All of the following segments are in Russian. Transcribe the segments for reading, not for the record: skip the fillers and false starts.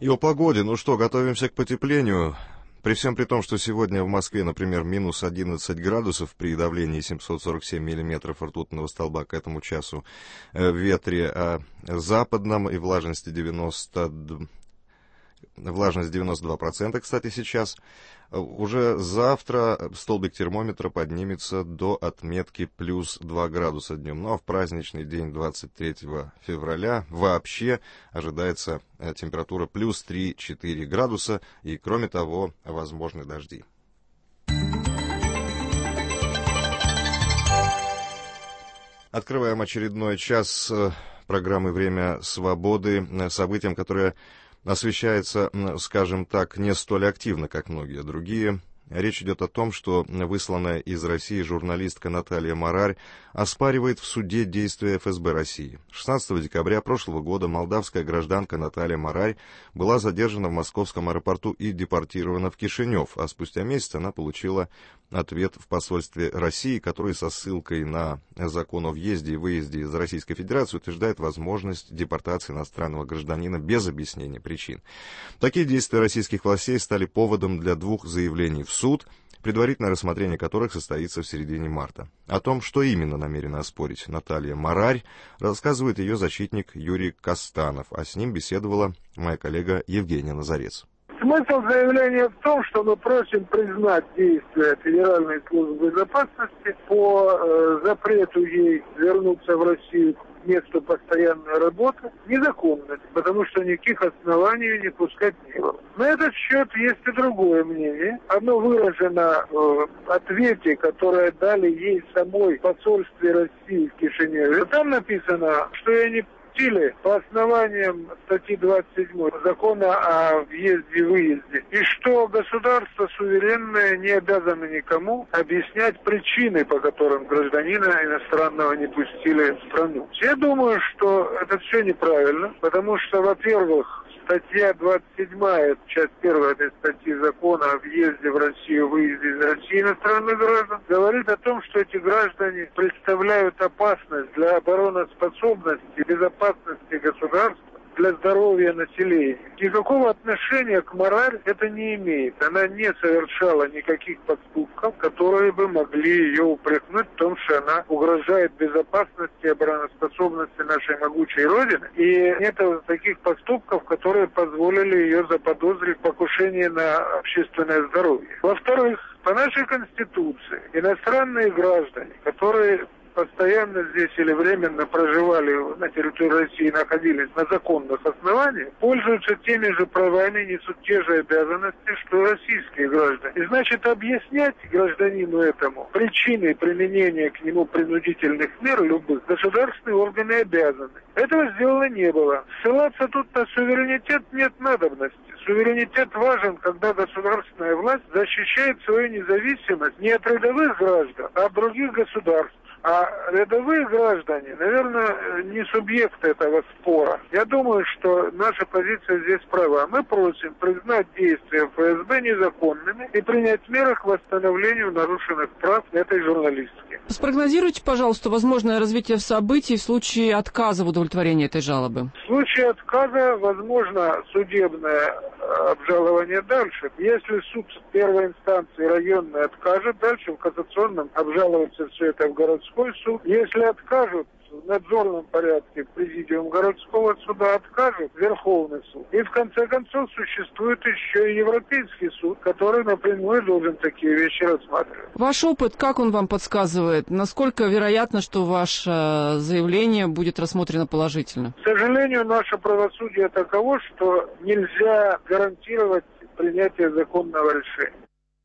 И о погоде. Ну что, готовимся к потеплению. При всем при том, что сегодня в Москве, например, минус 11 градусов при давлении 747 миллиметров ртутного столба к этому часу, в ветре западном и влажности 92%, кстати, сейчас. Уже завтра столбик термометра поднимется до отметки плюс 2 градуса днем. Ну а в праздничный день 23 февраля вообще ожидается температура плюс 3-4 градуса. И кроме того, возможны дожди. Открываем очередной час программы «Время свободы» событием, которое освещается, скажем так, не столь активно, как многие другие. Речь идет о том, что высланная из России журналистка Наталья Марарь оспаривает в суде действия ФСБ России. 16 декабря прошлого года молдавская гражданка Наталья Марарь была задержана в московском аэропорту и депортирована в Кишинев, а спустя месяц она получила ответ в посольстве России, который со ссылкой на закон о въезде и выезде из Российской Федерации утверждает возможность депортации иностранного гражданина без объяснения причин. Такие действия российских властей стали поводом для двух заявлений в суд, предварительное рассмотрение которых состоится в середине марта. О том, что именно намерена оспорить Наталья Марарь, рассказывает ее защитник Юрий Костанов, а с ним беседовала моя коллега Евгения Назарец. Смысл заявления в том, что мы просим признать действия Федеральной службы безопасности по запрету ей вернуться в Россию к месту постоянной работы незаконными, потому что никаких оснований не пускать не было. На этот счет есть и другое мнение. Оно выражено в ответе, которое дали ей самой в посольстве России в Кишиневе. Там написано, что я не по основаниям статьи 27 закона о въезде и выезде, и что государство суверенное не обязано никому объяснять причины, по которым гражданина иностранного не пустили в страну. Я думаю, что это все неправильно, потому что, во-первых, статья 27, часть 1 этой статьи закона о въезде в Россию, выезде из России иностранных граждан, говорит о том, что эти граждане представляют опасность для обороноспособности, безопасности государства, для здоровья населения. Никакого отношения к Марарь это не имеет. Она не совершала никаких поступков, которые бы могли ее упрекнуть в том, что она угрожает безопасности и обороноспособности нашей могучей Родины. И нет таких поступков, которые позволили ее заподозрить в покушении на общественное здоровье. Во-вторых, по нашей Конституции иностранные граждане, которые постоянно здесь или временно проживали на территории России, находились на законных основаниях, пользуются теми же правами, несут те же обязанности, что и российские граждане. И значит, объяснять гражданину этому причины применения к нему принудительных мер любых государственные органы обязаны. Этого сделано не было. Ссылаться тут на суверенитет нет надобности. Суверенитет важен, когда государственная власть защищает свою независимость не от рядовых граждан, а от других государств. А рядовые граждане, наверное, не субъекты этого спора. Я думаю, что наша позиция здесь права. Мы просим признать действия ФСБ незаконными и принять меры к восстановлению нарушенных прав этой журналистки. Спрогнозируйте, пожалуйста, возможное развитие событий в случае отказа в удовлетворении этой жалобы. В случае отказа возможно судебное обжалование дальше. Если суд первой инстанции районный откажет, дальше в кассационном обжалуется все это в городской суд. Если откажут, в надзорном порядке президиум городского суда откажет Верховный суд. И в конце концов существует еще и Европейский суд, который напрямую должен такие вещи рассматривать. Ваш опыт, как он вам подсказывает? Насколько вероятно, что ваше заявление будет рассмотрено положительно? К сожалению, наше правосудие таково, что нельзя гарантировать принятие законного решения.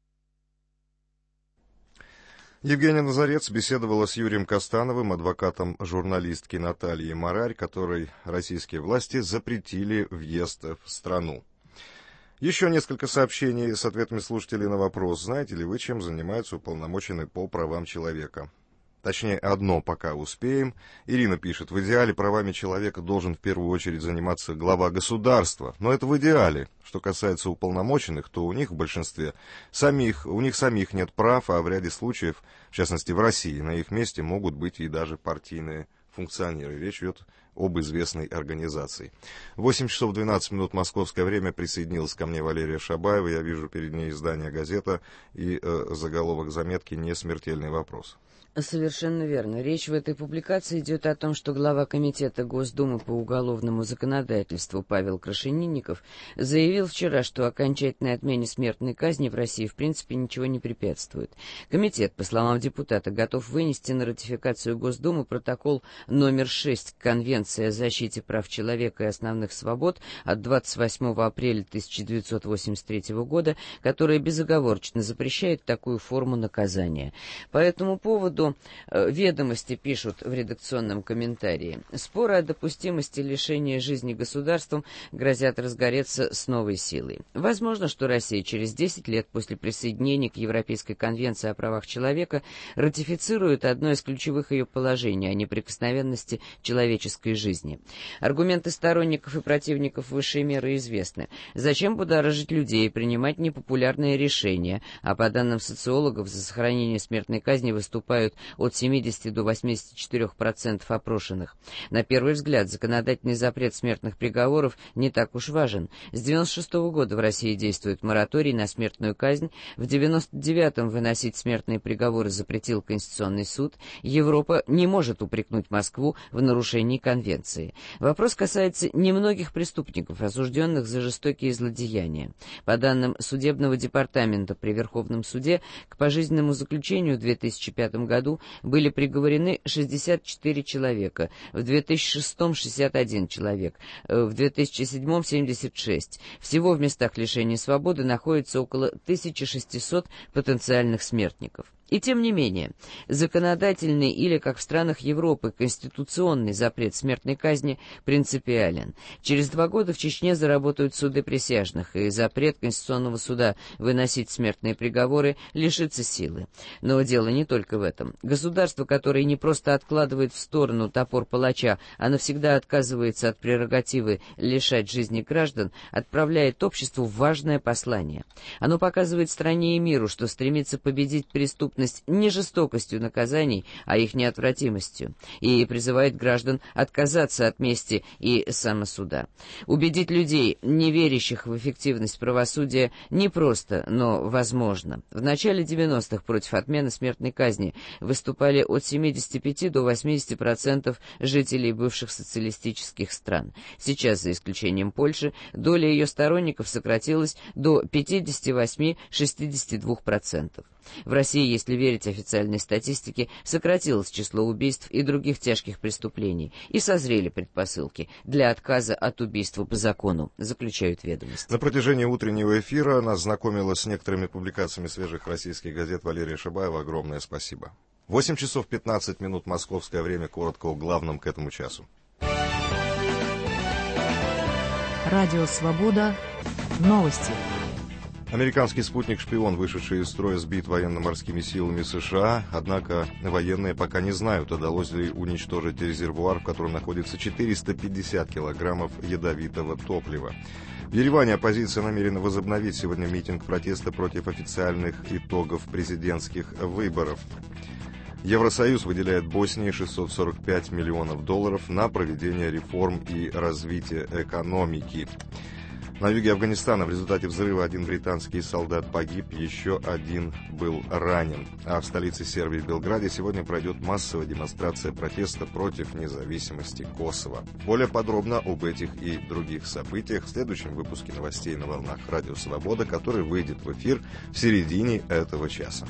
Евгения Назарец беседовала с Юрием Костановым, адвокатом журналистки Натальи Марарь, которой российские власти запретили въезд в страну. Еще несколько сообщений с ответами слушателей на вопрос: знаете ли вы, чем занимается уполномоченный по правам человека? Точнее, одно пока успеем. Ирина пишет: в идеале правами человека должен в первую очередь заниматься глава государства. Но это в идеале. Что касается уполномоченных, то у них в большинстве у них самих нет прав, а в ряде случаев, в частности в России, на их месте могут быть и даже партийные функционеры. Речь идет об известной организации. 8 часов 12 минут московское время. Присоединилась ко мне Валерия Шабаева. Я вижу перед ней издание «Газета» и заголовок заметки «Несмертельный вопрос». Совершенно верно. Речь в этой публикации идет о том, что глава Комитета Госдумы по уголовному законодательству Павел Крашенинников заявил вчера, что окончательной отмене смертной казни в России в принципе ничего не препятствует. Комитет, по словам депутата, готов вынести на ратификацию Госдумы протокол номер 6 Конвенции о защите прав человека и основных свобод от 28 апреля 1983 года, которая безоговорочно запрещает такую форму наказания. По этому поводу «Ведомости» пишут в редакционном комментарии: споры о допустимости лишения жизни государством грозят разгореться с новой силой. Возможно, что Россия через 10 лет после присоединения к Европейской конвенции о правах человека ратифицирует одно из ключевых ее положений о неприкосновенности человеческой жизни. Аргументы сторонников и противников высшей меры известны. Зачем будоражить людей и принимать непопулярные решения, а по данным социологов за сохранение смертной казни выступают от 70 до 84% опрошенных. На первый взгляд, законодательный запрет смертных приговоров не так уж важен. С 1996 года в России действует мораторий на смертную казнь. В 1999-м выносить смертные приговоры запретил Конституционный суд. Европа не может упрекнуть Москву в нарушении конвенции. Вопрос касается немногих преступников, осужденных за жестокие злодеяния. По данным Судебного департамента при Верховном суде, к пожизненному заключению в 2005 году были приговорены 64 человека, в 2006-м 61 человек, в 2007-м 76. Всего в местах лишения свободы находится около 1600 потенциальных смертников. И тем не менее, законодательный или, как в странах Европы, конституционный запрет смертной казни принципиален. Через 2 года в Чечне заработают суды присяжных, и запрет Конституционного суда выносить смертные приговоры лишится силы. Но дело не только в этом. Государство, которое не просто откладывает в сторону топор палача, а навсегда отказывается от прерогативы лишать жизни граждан, отправляет обществу важное послание. Оно показывает стране и миру, что стремится победить преступность не жестокостью наказаний, а их неотвратимостью, и призывает граждан отказаться от мести и самосуда. Убедить людей, не верящих в эффективность правосудия, непросто, но возможно. В начале 90-х против отмены смертной казни выступали от 75 до 80% жителей бывших социалистических стран. Сейчас, за исключением Польши, доля ее сторонников сократилась до 58-62%. В России, если верить официальной статистике, сократилось число убийств и других тяжких преступлений, и созрели предпосылки для отказа от убийства по закону, заключают «Ведомости». На протяжении утреннего эфира нас знакомила с некоторыми публикациями свежих российских газет Валерия Шабаева. Огромное спасибо. 8 часов 15 минут московское время. Коротко о главном к этому часу. Радио «Свобода». Новости. Американский спутник-шпион, вышедший из строя, сбит военно-морскими силами США, однако военные пока не знают, удалось ли уничтожить резервуар, в котором находится 450 килограммов ядовитого топлива. В Ереване оппозиция намерена возобновить сегодня митинг протеста против официальных итогов президентских выборов. Евросоюз выделяет Боснии $645 миллионов на проведение реформ и развитие экономики. На юге Афганистана в результате взрыва 1 британский солдат погиб, еще 1 был ранен. А в столице Сербии Белграде сегодня пройдет массовая демонстрация протеста против независимости Косово. Более подробно об этих и других событиях в следующем выпуске новостей на волнах Радио Свобода, который выйдет в эфир в середине этого часа.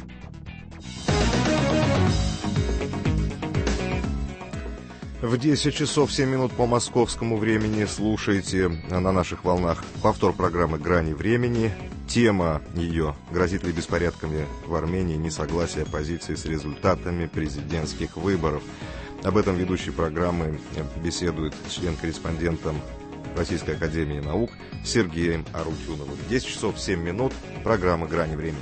В 10 часов 7 минут по московскому времени слушайте на наших волнах повтор программы «Грани времени». Тема ее: грозит ли беспорядками в Армении несогласие оппозиции с результатами президентских выборов. Об этом ведущий программы беседует с член-корреспондентом Российской академии наук Сергеем Арутюновым. 10 часов 7 минут, программа «Грани времени».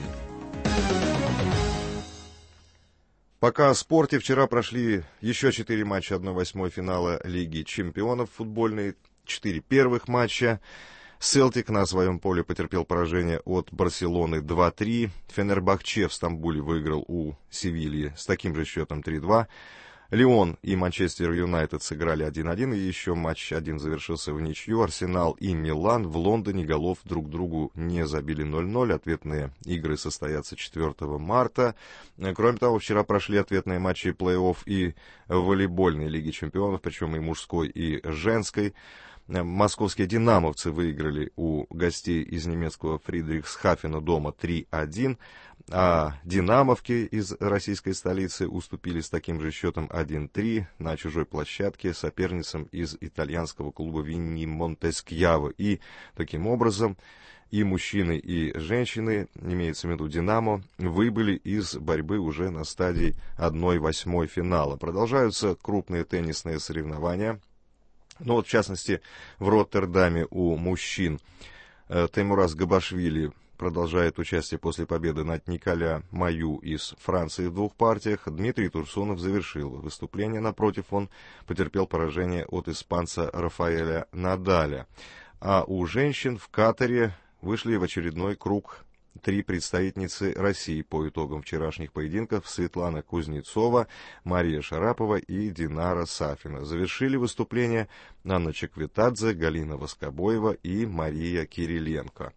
Пока о спорте, вчера прошли еще 4 матча 1/8 финала Лиги чемпионов футбольной, 4 первых матча. Селтик на своем поле потерпел поражение от Барселоны 2-3. Фенербахче в Стамбуле выиграл у Севильи с таким же счетом 3-2. Лион и Манчестер Юнайтед сыграли 1-1, и еще матч один завершился в ничью. Арсенал и Милан в Лондоне голов друг другу не забили 0-0. Ответные игры состоятся 4 марта. Кроме того, вчера прошли ответные матчи плей-офф и волейбольной Лиги чемпионов, причем и мужской, и женской. Московские «Динамовцы» выиграли у гостей из немецкого Фридрихсхафена дома 3-1, а «Динамовки» из российской столицы уступили с таким же счетом 1-3 на чужой площадке соперницам из итальянского клуба Винни Монтескьяво. И таким образом и мужчины, и женщины, имеется в виду «Динамо», выбыли из борьбы уже на стадии 1/8 финала. Продолжаются крупные теннисные соревнования. Ну вот, в частности, в Роттердаме у мужчин Теймураз Габашвили продолжает участие после победы над Николя Маю из Франции в 2 партиях. Дмитрий Турсунов завершил выступление. Напротив, он потерпел поражение от испанца Рафаэля Надаля. А у женщин в Катаре вышли в очередной круг 3 представительницы России по итогам вчерашних поединков: Светлана Кузнецова, Мария Шарапова и Динара Сафина. Завершили выступление Анна Чекветадзе, Галина Воскобоева и Мария Кириленко.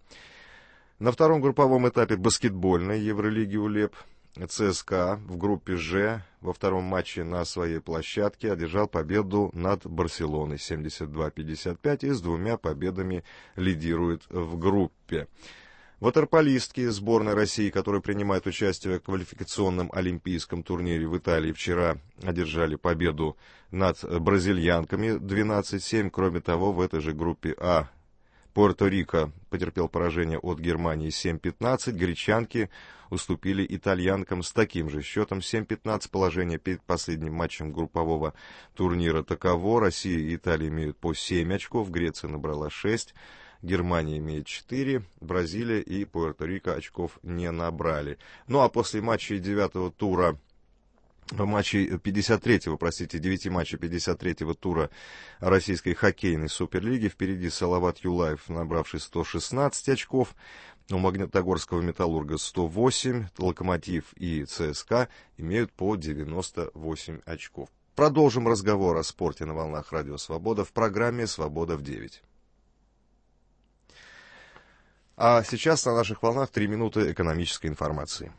На втором групповом этапе баскетбольной Евролиги УЛЕП ЦСКА в группе «Ж» во втором матче на своей площадке одержал победу над Барселоной 72-55 и с 2 победами лидирует в группе. Ватерполистки сборной России, которые принимают участие в квалификационном олимпийском турнире в Италии, вчера одержали победу над бразильянками 12-7. Кроме того, в этой же группе А Пуэрто-Рико потерпел поражение от Германии 7-15. Гречанки уступили итальянкам с таким же счетом 7-15. Положение перед последним матчем группового турнира таково. Россия и Италия имеют по 7 очков, Греция набрала 6. Германия имеет 4, Бразилия и Пуэрто-Рико очков не набрали. Ну а после матчей 9-го тура, матчей 53-го, простите, 9 матчей 53-го тура российской хоккейной суперлиги впереди Салават Юлаев, набравший 116 очков, у Магнитогорского Металлурга 108, Локомотив и ЦСКА имеют по 98 очков. Продолжим разговор о спорте на волнах Радио Свобода в программе «Свобода в 9». А сейчас на наших волнах 3 минуты экономической информации.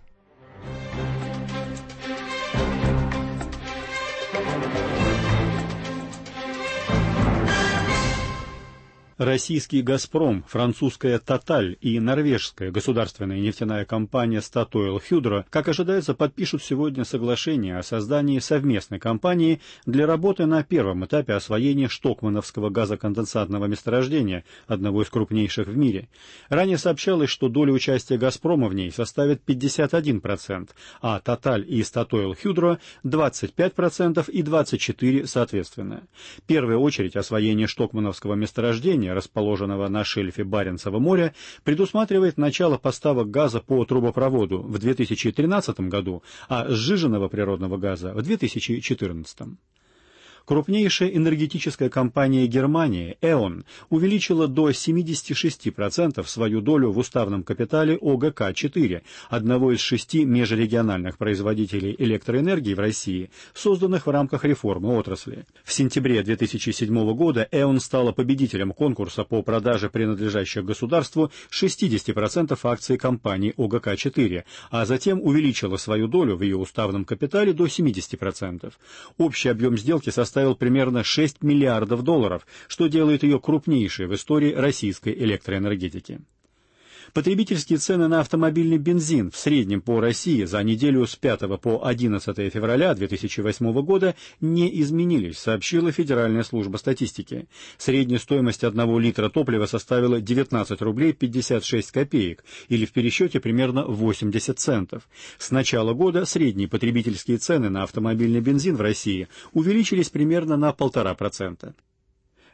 Российский «Газпром», французская «Тоталь» и норвежская государственная нефтяная компания «Statoil Hydro», как ожидается, подпишут сегодня соглашение о создании совместной компании для работы на первом этапе освоения штокмановского газоконденсатного месторождения, одного из крупнейших в мире. Ранее сообщалось, что доля участия «Газпрома» в ней составит 51%, а «Тоталь» и «Statoil Hydro» 25% и 24% соответственно. В первую очередь освоение штокмановского месторождения, расположенного на шельфе Баренцева моря, предусматривает начало поставок газа по трубопроводу в 2013 году, а сжиженного природного газа в 2014. Крупнейшая энергетическая компания Германии, E.ON, увеличила до 76% свою долю в уставном капитале ОГК-4, одного из 6 межрегиональных производителей электроэнергии в России, созданных в рамках реформы отрасли. В сентябре 2007 года E.ON стала победителем конкурса по продаже принадлежащих государству 60% акций компании ОГК-4, а затем увеличила свою долю в ее уставном капитале до 70%. Общий объем сделки составил примерно $6 миллиардов, что делает ее крупнейшей в истории российской электроэнергетики. Потребительские цены на автомобильный бензин в среднем по России за неделю с 5 по 11 февраля 2008 года не изменились, сообщила Федеральная служба статистики. Средняя стоимость 1 литра топлива составила 19 рублей 56 копеек, или в пересчете примерно 80 центов. С начала года средние потребительские цены на автомобильный бензин в России увеличились примерно на 1,5%.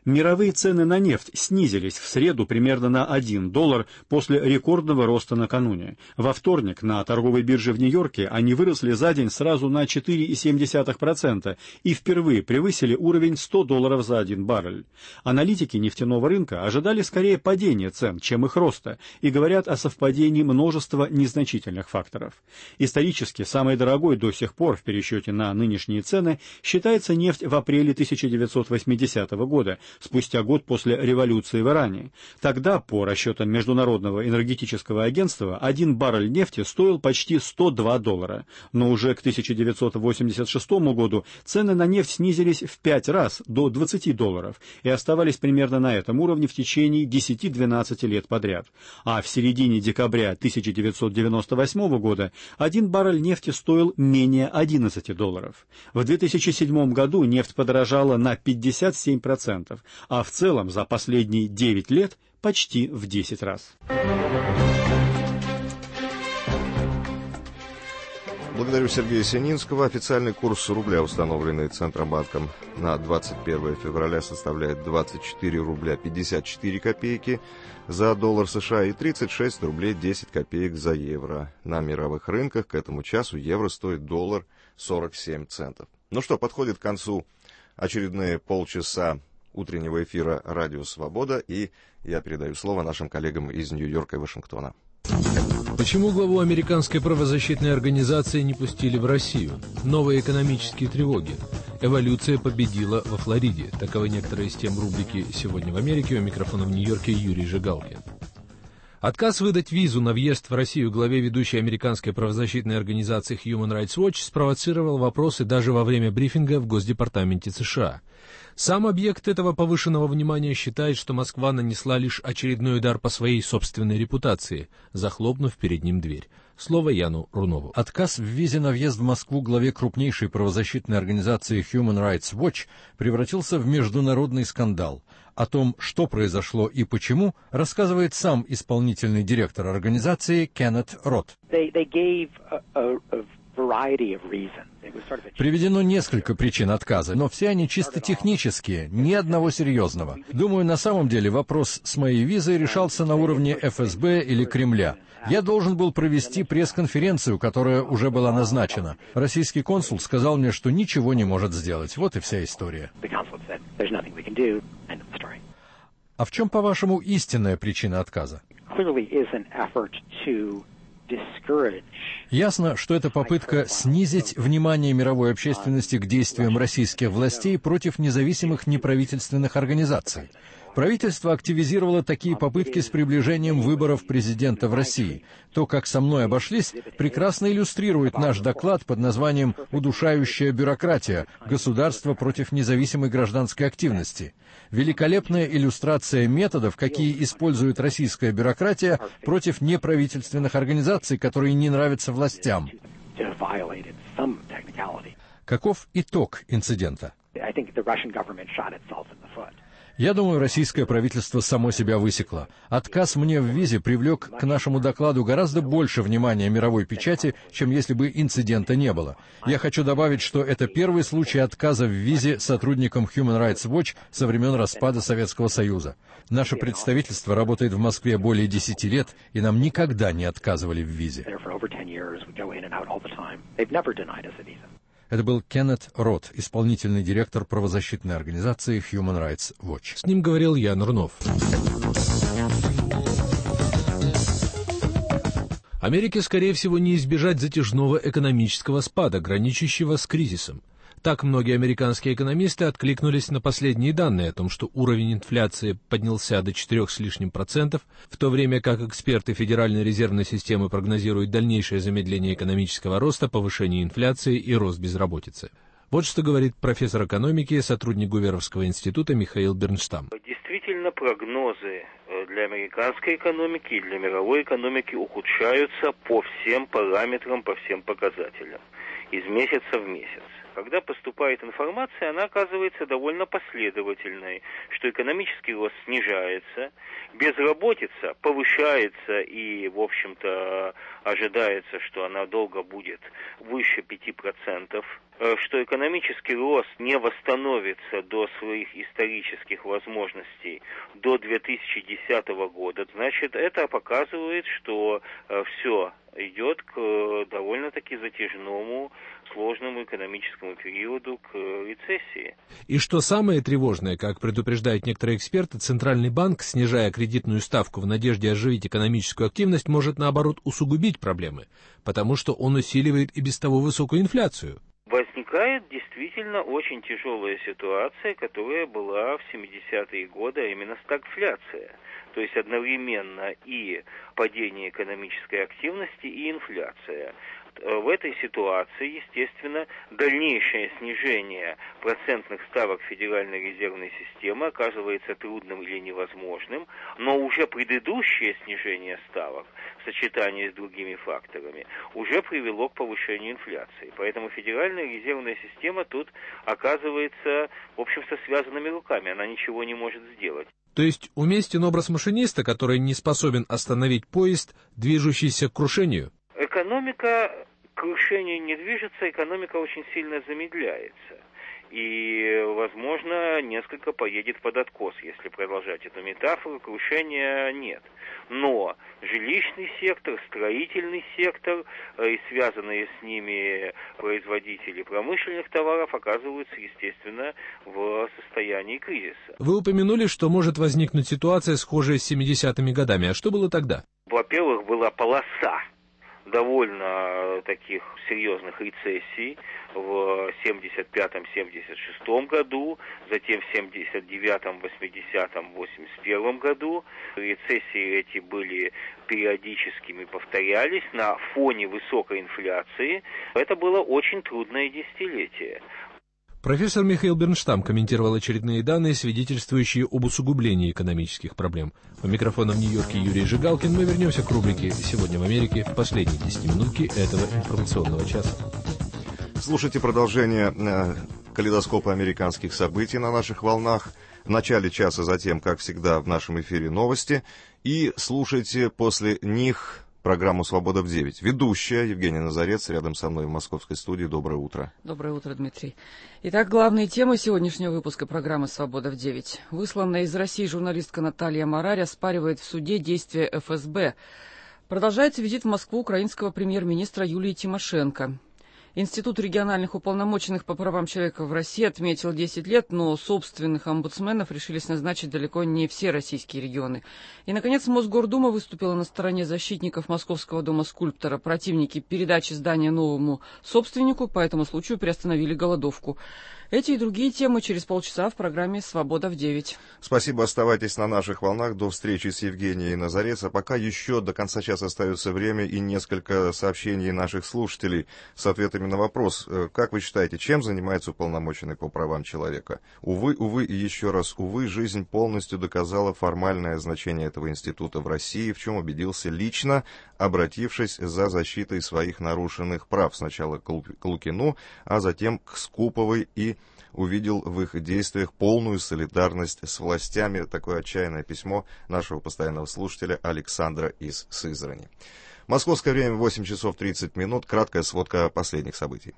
Мировые цены на нефть снизились в среду примерно на $1 после рекордного роста накануне. Во вторник на торговой бирже в Нью-Йорке они выросли за день сразу на 4,7% и впервые превысили уровень $100 за 1 баррель. Аналитики нефтяного рынка ожидали скорее падения цен, чем их роста, и говорят о совпадении множества незначительных факторов. Исторически самой дорогой до сих пор в пересчете на нынешние цены считается нефть в апреле 1980 года, спустя год после революции в Иране. Тогда, по расчетам Международного энергетического агентства, 1 баррель нефти стоил почти $102. Но уже к 1986 году цены на нефть снизились в 5 раз, до $20, и оставались примерно на этом уровне в течение 10-12 лет подряд. А в середине декабря 1998 года 1 баррель нефти стоил менее $11. В 2007 году нефть подорожала на 57%, а в целом за последние 9 лет почти в 10 раз. Благодарю Сергея Сининского. Официальный курс рубля, установленный Центробанком на 21 февраля, составляет 24 рубля 54 копейки за доллар США и 36 рублей 10 копеек за евро. На мировых рынках к этому часу евро стоит $1.47. Ну что, подходит к концу очередные полчаса утреннего эфира «Радио Свобода», и я передаю слово нашим коллегам из Нью-Йорка и Вашингтона. Почему главу американской правозащитной организации не пустили в Россию? Новые экономические тревоги. Эволюция победила во Флориде. Таковы некоторые из тем рубрики «Сегодня в Америке». У микрофона в Нью-Йорке Юрий Жигалкин. Отказ выдать визу на въезд в Россию главе ведущей американской правозащитной организации Human Rights Watch спровоцировал вопросы даже во время брифинга в Госдепартаменте США. Сам объект этого повышенного внимания считает, что Москва нанесла лишь очередной удар по своей собственной репутации, захлопнув перед ним дверь. Слово Яну Рунову. Отказ в визе на въезд в Москву главе крупнейшей правозащитной организации Human Rights Watch превратился в международный скандал. О том, что произошло и почему, рассказывает сам исполнительный директор организации Кеннет Рот. Приведено несколько причин отказа, но все они чисто технические, ни одного серьезного. Думаю, на самом деле вопрос с моей визой решался на уровне ФСБ или Кремля. Я должен был провести пресс-конференцию, которая уже была назначена. Российский консул сказал мне, что ничего не может сделать. Вот и вся история. А в чем, по-вашему, истинная причина отказа? Ясно, что это попытка снизить внимание мировой общественности к действиям российских властей против независимых неправительственных организаций. Правительство активизировало такие попытки с приближением выборов президента в России. То, как со мной обошлись, прекрасно иллюстрирует наш доклад под названием «Удушающая бюрократия. Государство против независимой гражданской активности». Великолепная иллюстрация методов, какие использует российская бюрократия против неправительственных организаций, которые не нравятся властям. Каков итог инцидента? Я думаю, российское правительство само себя высекло. Отказ мне в визе привлек к нашему докладу гораздо больше внимания мировой печати, чем если бы инцидента не было. Я хочу добавить, что это первый случай отказа в визе сотрудникам Human Rights Watch со времен распада Советского Союза. Наше представительство работает в Москве более 10 лет, и нам никогда не отказывали в визе. Это был Кеннет Рот, исполнительный директор правозащитной организации Human Rights Watch. С ним говорил Ян Рунов. Америке, скорее всего, не избежать затяжного экономического спада, граничащего с кризисом. Так многие американские экономисты откликнулись на последние данные о том, что уровень инфляции поднялся до 4% с лишним, в то время как эксперты Федеральной резервной системы прогнозируют дальнейшее замедление экономического роста, повышение инфляции и рост безработицы. Вот что говорит профессор экономики, сотрудник Гуверовского института Михаил Бернштам. Действительно, прогнозы для американской экономики и для мировой экономики ухудшаются по всем параметрам, по всем показателям, из месяца в месяц. Когда поступает информация, она оказывается довольно последовательной, что экономический рост снижается, безработица повышается и, в общем-то, ожидается, что она долго будет выше 5%. что экономический рост не восстановится до своих исторических возможностей до 2010 года, значит, это показывает, что все идет к довольно-таки затяжному, сложному экономическому периоду, к рецессии. И что самое тревожное, как предупреждают некоторые эксперты, Центральный банк, снижая кредитную ставку в надежде оживить экономическую активность, может, наоборот, усугубить проблемы, потому что он усиливает и без того высокую инфляцию. Возникает действительно очень тяжелая ситуация, которая была в 70-е годы, а именно стагфляция. То есть одновременно и падение экономической активности, и инфляция. В этой ситуации, естественно, дальнейшее снижение процентных ставок Федеральной резервной системы оказывается трудным или невозможным, но уже предыдущее снижение ставок в сочетании с другими факторами уже привело к повышению инфляции. Поэтому Федеральная резервная система тут оказывается, в общем, со связанными руками, она ничего не может сделать. То есть уместен образ машиниста, который не способен остановить поезд, движущийся к крушению? Экономика к крушению не движется, экономика очень сильно замедляется. И, возможно, несколько поедет под откос, если продолжать эту метафору, крушения нет. Но жилищный сектор, строительный сектор и связанные с ними производители промышленных товаров оказываются, естественно, в состоянии кризиса. Вы упомянули, что может возникнуть ситуация, схожая с 70-ми годами. А что было тогда? Во-первых, была полоса довольно таких серьезных рецессий в 75-76 году, затем в 79-м, 80-м, 81 году. Рецессии эти были периодическими, повторялись на фоне высокой инфляции. Это было очень трудное десятилетие. Профессор Михаил Бернштам комментировал очередные данные, свидетельствующие об усугублении экономических проблем. У микрофона в Нью-Йорке Юрий Жигалкин. Мы вернемся к рубрике «Сегодня в Америке» в последней 10-минутке этого информационного часа. Слушайте продолжение калейдоскопа американских событий на наших волнах. В начале часа, затем, как всегда, в нашем эфире новости. И слушайте после них программу «Свобода в 9». Ведущая Евгения Назарец рядом со мной в московской студии. Доброе утро. Доброе утро, Дмитрий. Итак, главные темы сегодняшнего выпуска программы «Свобода в 9». Высланная из России журналистка Наталья Марарь оспаривает в суде действия ФСБ. Продолжается визит в Москву украинского премьер-министра Юлии Тимошенко. Институт региональных уполномоченных по правам человека в России отметил 10 лет, но собственных омбудсменов решились назначить далеко не все российские регионы. И, наконец, Мосгордума выступила на стороне защитников Московского дома скульптора. Противники передачи здания новому собственнику по этому случаю приостановили голодовку. Эти и другие темы через полчаса в программе «Свобода в 9». Спасибо, оставайтесь на наших волнах. До встречи с Евгенией Назарец. А пока еще до конца часа остается время и несколько сообщений наших слушателей с ответами на вопрос. Как вы считаете, чем занимается уполномоченный по правам человека? Увы и еще раз увы, жизнь полностью доказала формальное значение этого института в России, в чем убедился лично, обратившись за защитой своих нарушенных прав. Сначала к Лукину, а затем к Скуповой, и увидел в их действиях полную солидарность с властями. Такое отчаянное письмо нашего постоянного слушателя Александра из Сызрани. Московское время 8 часов 30 минут. Краткая сводка последних событий.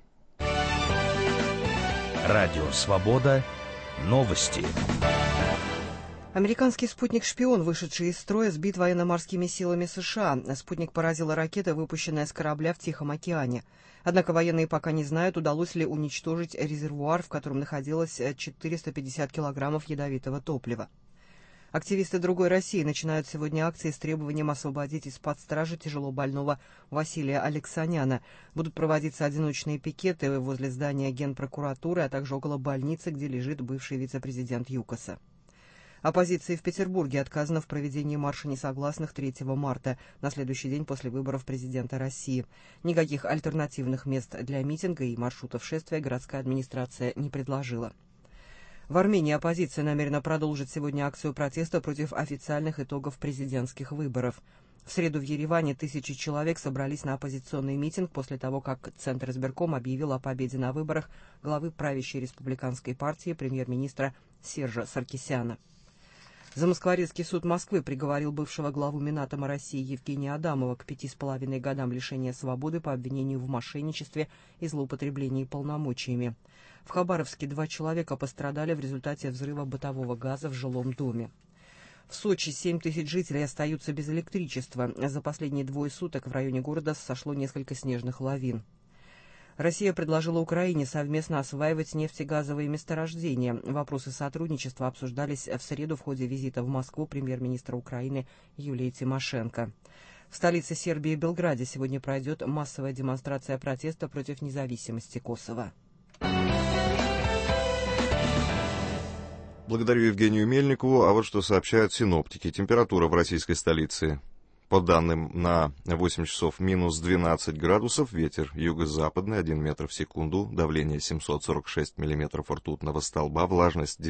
Радио «Свобода». Новости. Американский спутник-шпион, вышедший из строя, сбит военно-морскими силами США. Спутник поразила ракета, выпущенная с корабля в Тихом океане. Однако военные пока не знают, удалось ли уничтожить резервуар, в котором находилось 450 килограммов ядовитого топлива. Активисты «Другой России» начинают сегодня акции с требованием освободить из-под стражи тяжело больного Василия Алексаняна. Будут проводиться одиночные пикеты возле здания Генпрокуратуры, а также около больницы, где лежит бывший вице-президент ЮКОСа. Оппозиции в Петербурге отказано в проведении марша несогласных 3 марта, на следующий день после выборов президента России. Никаких альтернативных мест для митинга и маршрутов шествия городская администрация не предложила. В Армении оппозиция намерена продолжить сегодня акцию протеста против официальных итогов президентских выборов. В среду в Ереване тысячи человек собрались на оппозиционный митинг после того, как Центр избирком объявил о победе на выборах главы правящей республиканской партии премьер-министра Сержа Саркисяна. Замоскворецкий суд Москвы приговорил бывшего главу Минатома России Евгения Адамова к 5,5 годам лишения свободы по обвинению в мошенничестве и злоупотреблении полномочиями. В Хабаровске 2 человека пострадали в результате взрыва бытового газа в жилом доме. В Сочи 7 тысяч жителей остаются без электричества. За последние 2 суток в районе города сошло несколько снежных лавин. Россия предложила Украине совместно осваивать нефтегазовые месторождения. Вопросы сотрудничества обсуждались в среду в ходе визита в Москву премьер-министра Украины Юлии Тимошенко. В столице Сербии Белграде сегодня пройдет массовая демонстрация протеста против независимости Косово. Благодарю Евгению Мельникову. А вот что сообщают синоптики. Температура в российской столице. По данным на 8 часов минус 12 градусов, ветер юго-западный 1 метр в секунду, давление 746 миллиметров ртутного столба, влажность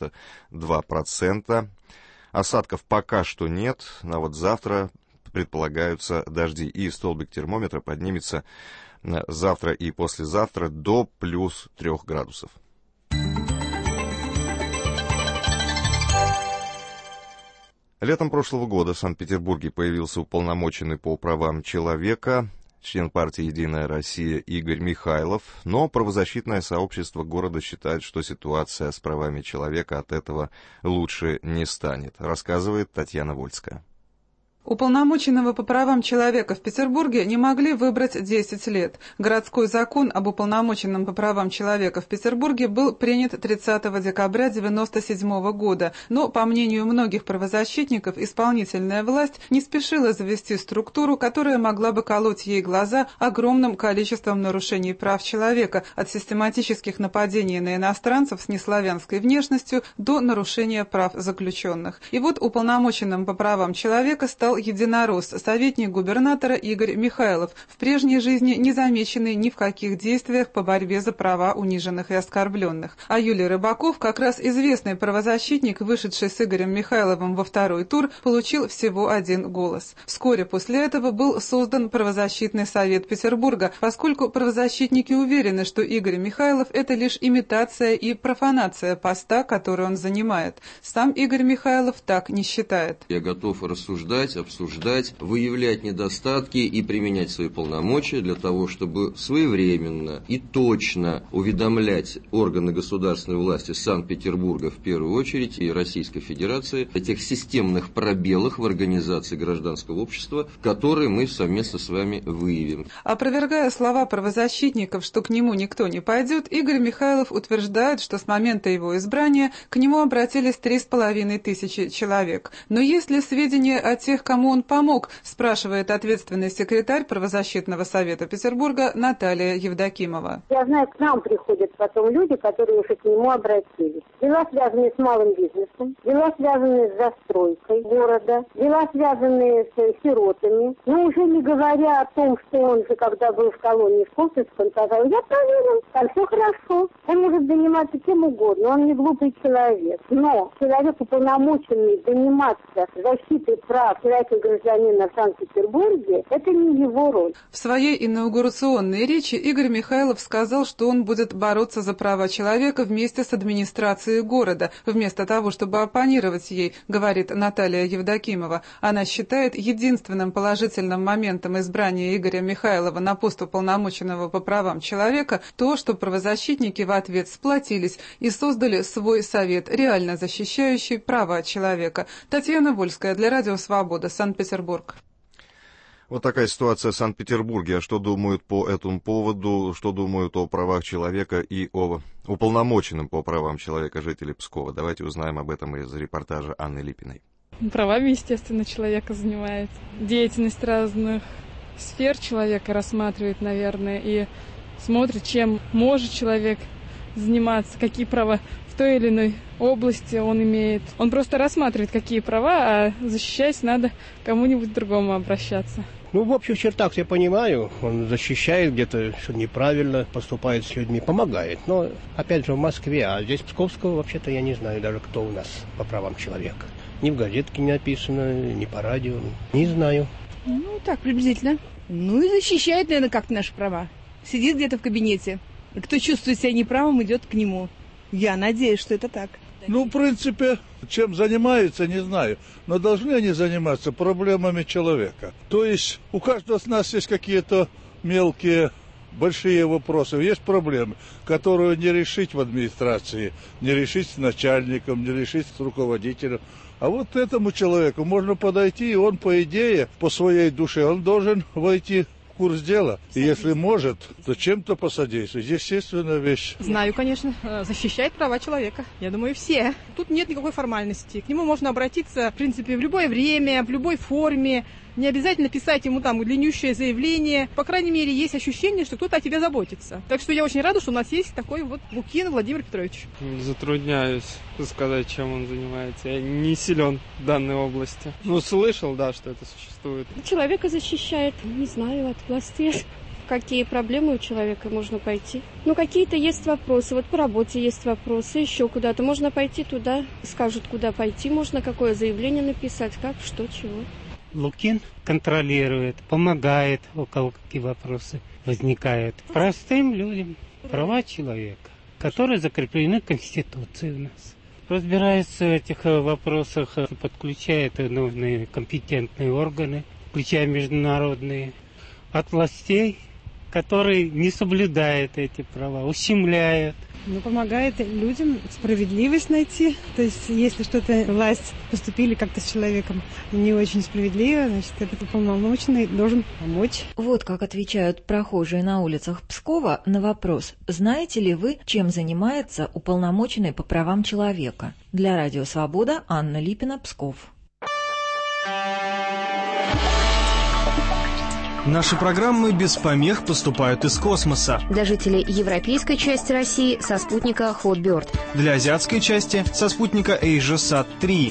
92%. Осадков пока что нет, но вот завтра предполагаются дожди, и столбик термометра поднимется завтра и послезавтра до плюс 3 градусов. Летом прошлого года в Санкт-Петербурге появился уполномоченный по правам человека, член партии «Единая Россия» Игорь Михайлов, но правозащитное сообщество города считает, что ситуация с правами человека от этого лучше не станет, рассказывает Татьяна Вольская. Уполномоченного по правам человека в Петербурге не могли выбрать 10 лет. Городской закон об уполномоченном по правам человека в Петербурге был принят 30 декабря 1997 года, но, по мнению многих правозащитников, исполнительная власть не спешила завести структуру, которая могла бы колоть ей глаза огромным количеством нарушений прав человека, от систематических нападений на иностранцев с неславянской внешностью до нарушения прав заключенных. И вот уполномоченным по правам человека стал единорос, советник губернатора Игорь Михайлов, в прежней жизни не замеченный ни в каких действиях по борьбе за права униженных и оскорбленных. А Юлий Рыбаков, как раз известный правозащитник, вышедший с Игорем Михайловым во второй тур, получил всего 1 голос. Вскоре после этого был создан правозащитный совет Петербурга, поскольку правозащитники уверены, что Игорь Михайлов – это лишь имитация и профанация поста, который он занимает. Сам Игорь Михайлов так не считает. Я готов рассуждать, обсуждать, выявлять недостатки и применять свои полномочия для того, чтобы своевременно и точно уведомлять органы государственной власти Санкт-Петербурга в первую очередь и Российской Федерации о тех системных пробелах в организации гражданского общества, которые мы совместно с вами выявим. Опровергая слова правозащитников, что к нему никто не пойдет, Игорь Михайлов утверждает, что с момента его избрания к нему обратились 3500 человек. Но есть ли сведения о тех, кому он помог, спрашивает ответственный секретарь правозащитного совета Петербурга Наталья Евдокимова. Я знаю, к нам приходят потом люди, которые уже к нему обратились. Дела, связанные с малым бизнесом, дела, связанные с застройкой города, дела, связанные с сиротами. Но уже не говоря о том, что он же, когда был в колонии в Колпинске, он сказал: я проверил, там все хорошо. Он может заниматься чем угодно, он не глупый человек. Но человек, уполномоченный заниматься защитой прав человека и гражданина в Санкт-Петербурге, это не его роль. В своей инаугурационной речи Игорь Михайлов сказал, что он будет бороться за права человека вместе с администрацией города. Вместо того, чтобы оппонировать ей, говорит Наталья Евдокимова, она считает единственным положительным моментом избрания Игоря Михайлова на пост уполномоченного по правам человека то, что правозащитники в ответ сплотились и создали свой совет, реально защищающий права человека. Татьяна Вольская для Радио Свобода, Санкт-Петербург. Вот такая ситуация в Санкт-Петербурге. А что думают по этому поводу, что думают о правах человека и о уполномоченном по правам человека жителей Пскова? Давайте узнаем об этом из репортажа Анны Липиной. Правами, естественно, человека занимает. Деятельность разных сфер человека рассматривает, наверное, и смотрит, чем может человек заниматься, какие права в той или иной области он имеет. Он просто рассматривает, какие права, а защищать надо кому-нибудь другому обращаться. Ну, в общих чертах я понимаю, он защищает где-то, что неправильно поступает с людьми, помогает. Но, опять же, в Москве, а здесь Псковского, вообще-то, я не знаю даже, кто у нас по правам человека. Ни в газетке не написано, ни по радио, не знаю. Ну, так, приблизительно. Ну, и защищает, наверное, как-то наши права. Сидит где-то в кабинете. Кто чувствует себя неправым, идет к нему. Я надеюсь, что это так. Ну, в принципе, Чем занимаются, не знаю, но должны они заниматься проблемами человека. То есть у каждого из нас есть какие-то мелкие, большие вопросы, есть проблемы, которые не решить в администрации, не решить с начальником, не решить с руководителем. А вот этому человеку можно подойти, и он, по идее, по своей душе, он должен войти в курс дела. И если может, то чем-то посодействовать. Естественная вещь. Знаю, конечно, защищает права человека. Я думаю, все. Тут нет никакой формальности. К нему можно обратиться, в принципе, в любое время, в любой форме. Не обязательно писать ему там длиннющее заявление. По крайней мере, есть ощущение, что кто-то о тебе заботится. Так что я очень рада, что у нас есть такой вот Лукин Владимир Петрович. Затрудняюсь сказать, чем он занимается. Я не силен в данной области. Ну, слышал, да, что это существует. Человека защищает, не знаю, от властей. Какие проблемы у человека, можно пойти. Ну, какие-то есть вопросы. Вот по работе есть вопросы, еще куда-то. Можно пойти туда, скажут, куда пойти. Можно какое заявление написать, как, что, чего. Лукин контролирует, помогает, около какие вопросы возникают. Простым людям права человека, которые закреплены Конституцией у нас. Разбирается в этих вопросах, подключает нужные компетентные органы, включая международные, от властей, которые не соблюдают эти права, ущемляют. Ну, помогает людям справедливость найти. То есть, если что-то власть поступили как-то с человеком не очень справедливо, значит, этот уполномоченный должен помочь. Вот как отвечают прохожие на улицах Пскова на вопрос: знаете ли вы, чем занимается уполномоченный по правам человека? Для Радио Свобода Анна Липина, Псков. Наши программы без помех поступают из космоса. Для жителей европейской части России со спутника Hotbird. Для азиатской части со спутника AsiaSat-3.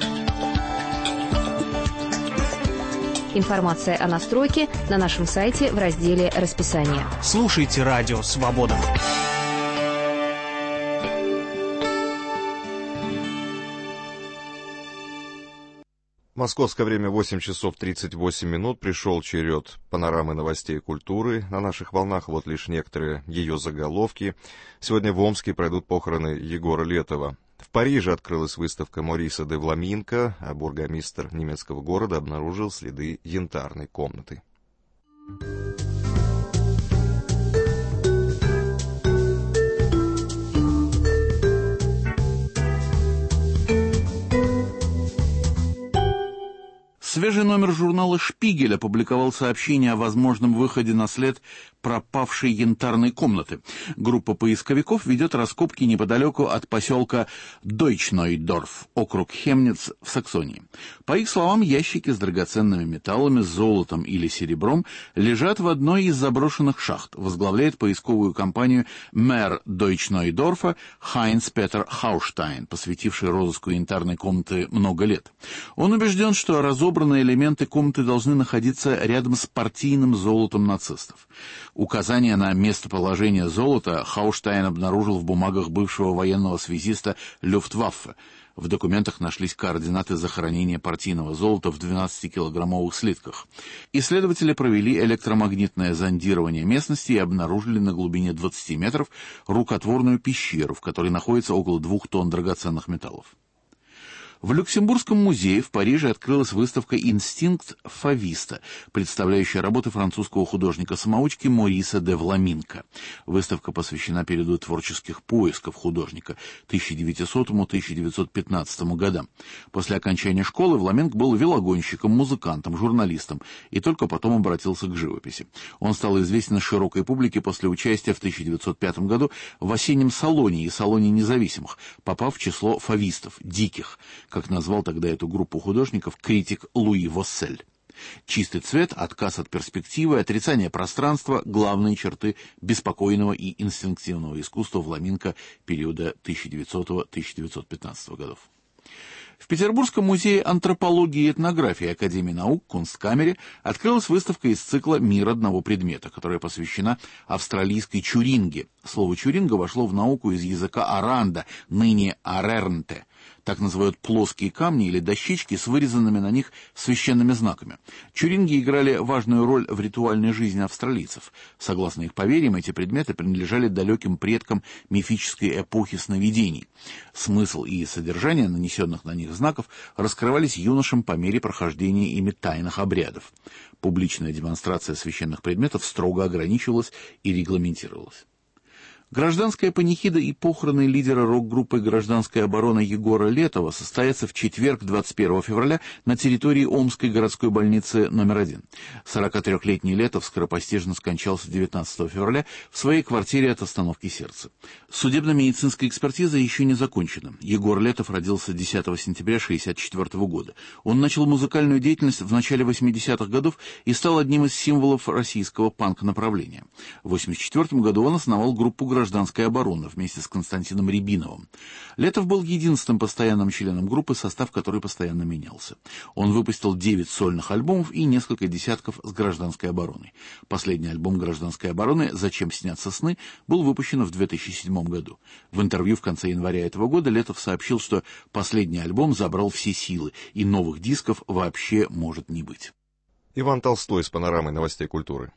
Информация о настройке на нашем сайте в разделе «Расписание». Слушайте Радио Свобода. Московское время 8 часов 38 минут. Пришел черед панорамы новостей и культуры на наших волнах. Вот лишь некоторые ее заголовки. Сегодня в Омске пройдут похороны Егора Летова. В Париже открылась выставка Мориса де Вламинко, а бургомистр немецкого города обнаружил следы янтарной комнаты. Свежий номер журнала «Шпигель» опубликовал сообщение о возможном выходе на след пропавшей янтарной комнаты. Группа поисковиков ведет раскопки неподалеку от поселка Дойчнойдорф, округ Хемниц в Саксонии. По их словам, ящики с драгоценными металлами, золотом или серебром лежат в одной из заброшенных шахт. Возглавляет поисковую компанию мэр Дойчнойдорфа Хайнц Петер Хауштайн, посвятивший розыску янтарной комнаты много лет. Он убежден, что разобранные элементы комнаты должны находиться рядом с партийным золотом нацистов. Указание на местоположение золота Хауштайн обнаружил в бумагах бывшего военного связиста Люфтваффе. В документах нашлись координаты захоронения партийного золота в 12-килограммовых слитках. Исследователи провели электромагнитное зондирование местности и обнаружили на глубине 20 метров рукотворную пещеру, в которой находится около 2 тонн драгоценных металлов. В Люксембургском музее в Париже открылась выставка «Инстинкт фависта», представляющая работы французского художника-самоучки Мориса де Вламинко. Выставка посвящена периоду творческих поисков художника 1900-1915 годам. После окончания школы Вламинко был велогонщиком, музыкантом, журналистом и только потом обратился к живописи. Он стал известен широкой публике после участия в 1905 году в осеннем салоне и салоне независимых, попав в число фавистов, диких, как назвал тогда эту группу художников критик Луи Воссель. Чистый цвет, отказ от перспективы, отрицание пространства – главные черты беспокойного и инстинктивного искусства Вламинко периода 1900-1915 годов. В Петербургском музее антропологии и этнографии Академии наук Кунсткамере открылась выставка из цикла «Мир одного предмета», которая посвящена австралийской чуринге. Слово «чуринга» вошло в науку из языка аранда, ныне арернте. Так называют плоские камни или дощечки с вырезанными на них священными знаками. Чуринги играли важную роль в ритуальной жизни австралийцев. Согласно их поверьям, эти предметы принадлежали далеким предкам мифической эпохи сновидений. Смысл и содержание нанесенных на них знаков раскрывались юношам по мере прохождения ими тайных обрядов. Публичная демонстрация священных предметов строго ограничивалась и регламентировалась. Гражданская панихида и похороны лидера рок-группы «Гражданская оборона» Егора Летова состоятся в четверг, 21 февраля, на территории Омской городской больницы номер 1. 43-летний Летов скоропостижно скончался 19 февраля в своей квартире от остановки сердца. Судебно-медицинская экспертиза еще не закончена. Егор Летов родился 10 сентября 1964 года. Он начал музыкальную деятельность в начале 80-х годов и стал одним из символов российского панк-направления. В 1984 году он основал группу «Гражданская оборона» вместе с Константином Рябиновым. Летов был единственным постоянным членом группы, состав которой постоянно менялся. Он выпустил 9 сольных альбомов и несколько десятков с «Гражданской обороной». Последний альбом «Гражданской обороны» «Зачем снятся сны» был выпущен в 2007 году. В интервью в конце января этого года Летов сообщил, что последний альбом забрал все силы, и новых дисков вообще может не быть. Иван Толстой с панорамой новостей культуры.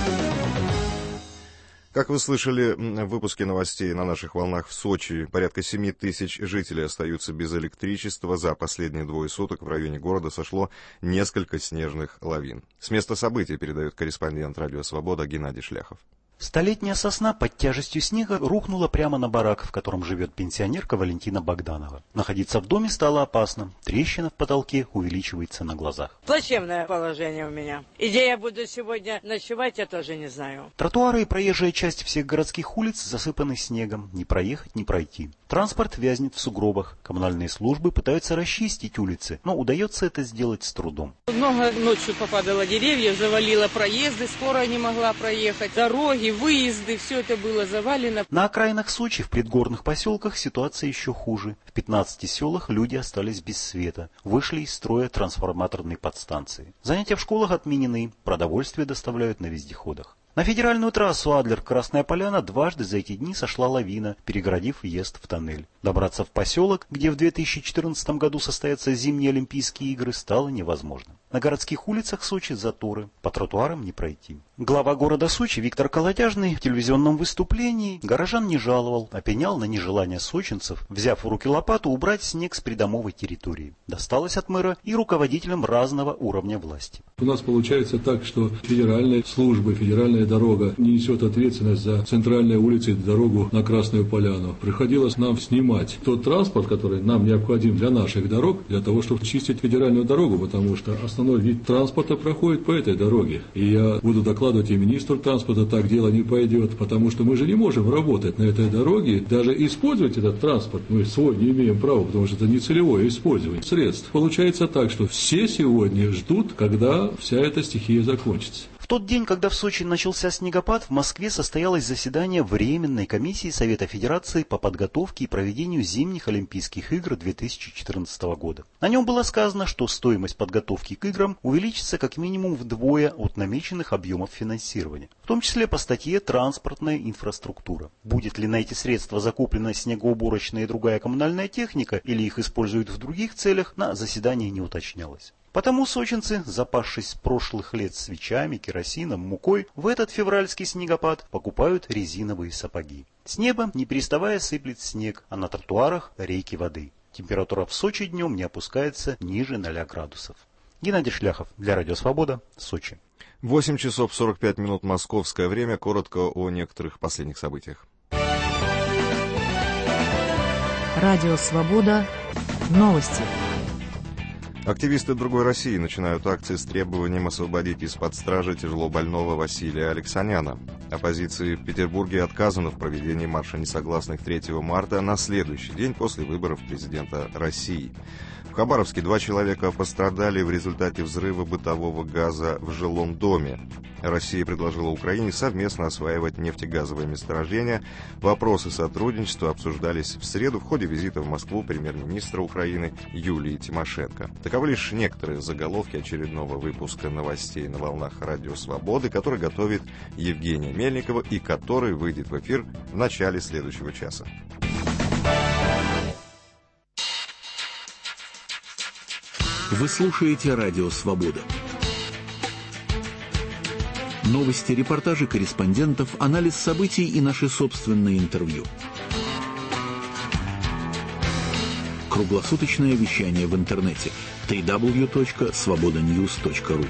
Как вы слышали в выпуске новостей, на наших волнах в Сочи порядка 7 тысяч жителей остаются без электричества. За последние 2 суток в районе города сошло несколько снежных лавин. С места событий передает корреспондент «Радио Свобода» Геннадий Шляхов. Столетняя сосна под тяжестью снега рухнула прямо на барак, в котором живет пенсионерка Валентина Богданова. Находиться в доме стало опасно. Трещина в потолке увеличивается на глазах. Плачевное положение у меня. И где я буду сегодня ночевать, я тоже не знаю. Тротуары и проезжая часть всех городских улиц засыпаны снегом. Не проехать, не пройти. Транспорт вязнет в сугробах. Коммунальные службы пытаются расчистить улицы, но удается это сделать с трудом. Много ночью попадало деревьев, завалило проезды, скорая не могла проехать, дороги, выезды, все это было завалено. На окраинах Сочи, в предгорных поселках, ситуация еще хуже. В 15 селах люди остались без света. Вышли из строя трансформаторные подстанции. Занятия в школах отменены, продовольствие доставляют на вездеходах. На федеральную трассу Адлер-Красная Поляна дважды за эти дни сошла лавина, перегородив въезд в тоннель. Добраться в поселок, где в 2014 году состоятся зимние Олимпийские игры, стало невозможно. На городских улицах Сочи заторы, по тротуарам не пройти. Глава города Сочи Виктор Колотяжный в телевизионном выступлении горожан не жаловал, а пенял на нежелание сочинцев, взяв в руки лопату, убрать снег с придомовой территории. Досталось от мэра и руководителям разного уровня власти. У нас получается так, что федеральная служба, федеральная дорога не несет ответственность за центральные улицы и дорогу на Красную Поляну. Приходилось нам снимать тот транспорт, который нам необходим для наших дорог, для того, чтобы чистить федеральную дорогу, потому что основной вид транспорта проходит по этой дороге. И я буду докладывать и министру транспорта, так дело не пойдет, потому что мы же не можем работать на этой дороге, даже использовать этот транспорт мы свой не имеем права, потому что это не целевое использование средств. Получается так, что все сегодня ждут, когда вся эта стихия закончится. В тот день, когда в Сочи начался снегопад, в Москве состоялось заседание Временной комиссии Совета Федерации по подготовке и проведению зимних Олимпийских игр 2014 года. На нем было сказано, что стоимость подготовки к играм увеличится как минимум вдвое от намеченных объемов финансирования, в том числе по статье «Транспортная инфраструктура». Будет ли на эти средства закуплена снегоуборочная и другая коммунальная техника, или их используют в других целях, на заседании не уточнялось. Потому сочинцы, запасшись с прошлых лет свечами, керосином, мукой, в этот февральский снегопад покупают резиновые сапоги. С неба, не переставая, сыплет снег, а на тротуарах рейки воды. Температура в Сочи днем не опускается ниже 0 градусов. Геннадий Шляхов для Радио Свобода, Сочи. 8 часов 45 минут московское время. Коротко о некоторых последних событиях. Радио Свобода. Новости. Активисты «Другой России» начинают акции с требованием освободить из-под стражи тяжелобольного Василия Алексаняна. Оппозиции в Петербурге отказано в проведении марша несогласных 3 марта на следующий день после выборов президента России. В Хабаровске 2 человека пострадали в результате взрыва бытового газа в жилом доме. Россия предложила Украине совместно осваивать нефтегазовые месторождения. Вопросы сотрудничества обсуждались в среду в ходе визита в Москву премьер-министра Украины Юлии Тимошенко. Таковы лишь некоторые заголовки очередного выпуска новостей на волнах Радио Свободы, который готовит Евгения Мельникова и который выйдет в эфир в начале следующего часа. Вы слушаете «Радио Свобода». Новости, репортажи корреспондентов, анализ событий и наши собственные интервью. Круглосуточное вещание в интернете www.svobodanews.ru.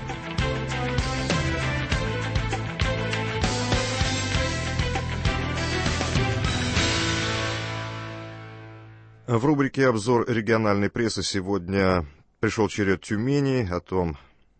В рубрике «Обзор региональной прессы» сегодня пришел черед Тюмени. О том,